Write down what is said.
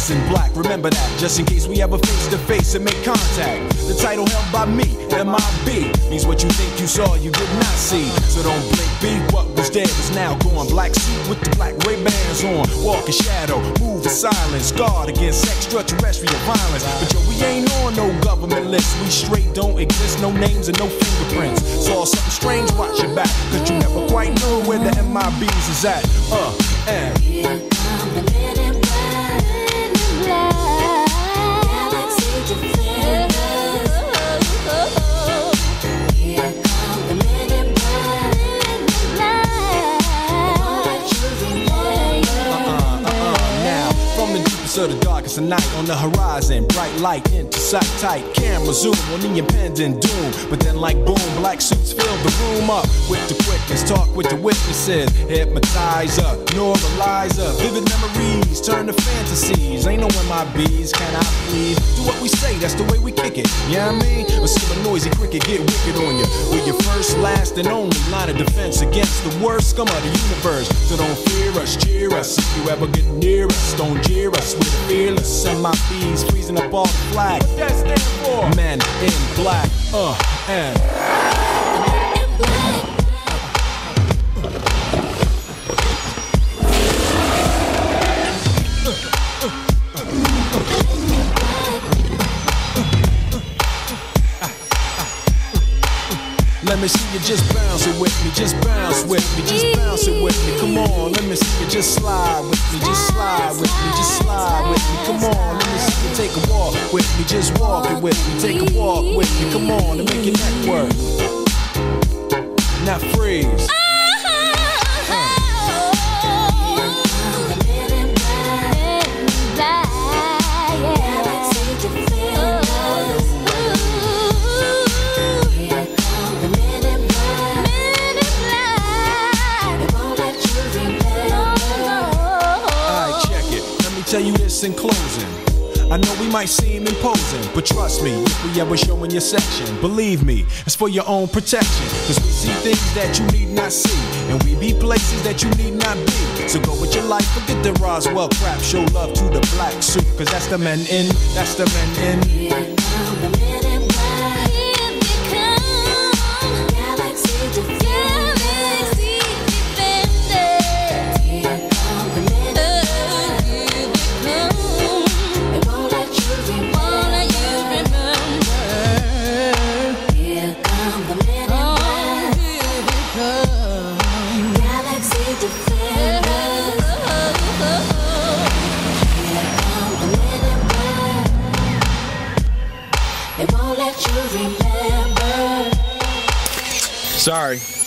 dress in black, remember that, just in case we ever face to face and make contact. The title held by me, MIB, means what you think you saw, you did not see. So don't blink, be what was dead is now gone. Black suit with the black Ray-Bans on, walk in shadow, move in silence, guard against extraterrestrial violence. But yo, we ain't on no government list, we straight don't exist, no names and no fingerprints. Saw something strange, watch your back, cause you never quite know where the MIBs is at. And here come the men in black, galaxy defenders. Here come the men in black, all that you remember. Now, from the deepest of the darkest of night, on the horizon, bright light into sight tight, camera zoom on the impending doom. But then like boom, black suits fill the room up with the quickness, talk with the witnesses, hypnotizer, neuralizer, vivid memories turn to fantasies. Ain't no MIBs, can I please? Do what we say, that's the way we kick it, you know what I mean? Or see a noisy cricket get wicked on you. We're your first, last, and only line of defense against the worst scum of the universe. So don't fear us, cheer us. If you ever get near us, don't jeer us. We're fearless, MIBs freezing up all the flag. What that stand for? Men in black, and men in black. Let me see you just bounce it with me, just bounce with me, just bounce it with me. Come on, let me see you just slide with me, just slide with me, just slide with me. Come on, let me see you take a walk with me, just walk it with me, take a walk with me. Come on, and make your neck work. Now freeze. Tell you this in closing, I know we might seem imposing, but trust me, if we ever show in your section, believe me, it's for your own protection. Cause we see things that you need not see, and we be places that you need not be. So go with your life, forget the Roswell crap, show love to the black suit, cause that's the men in, that's the men in. Here come the men in black, here they come, galaxy defenders. Here come the men in black. Sorry.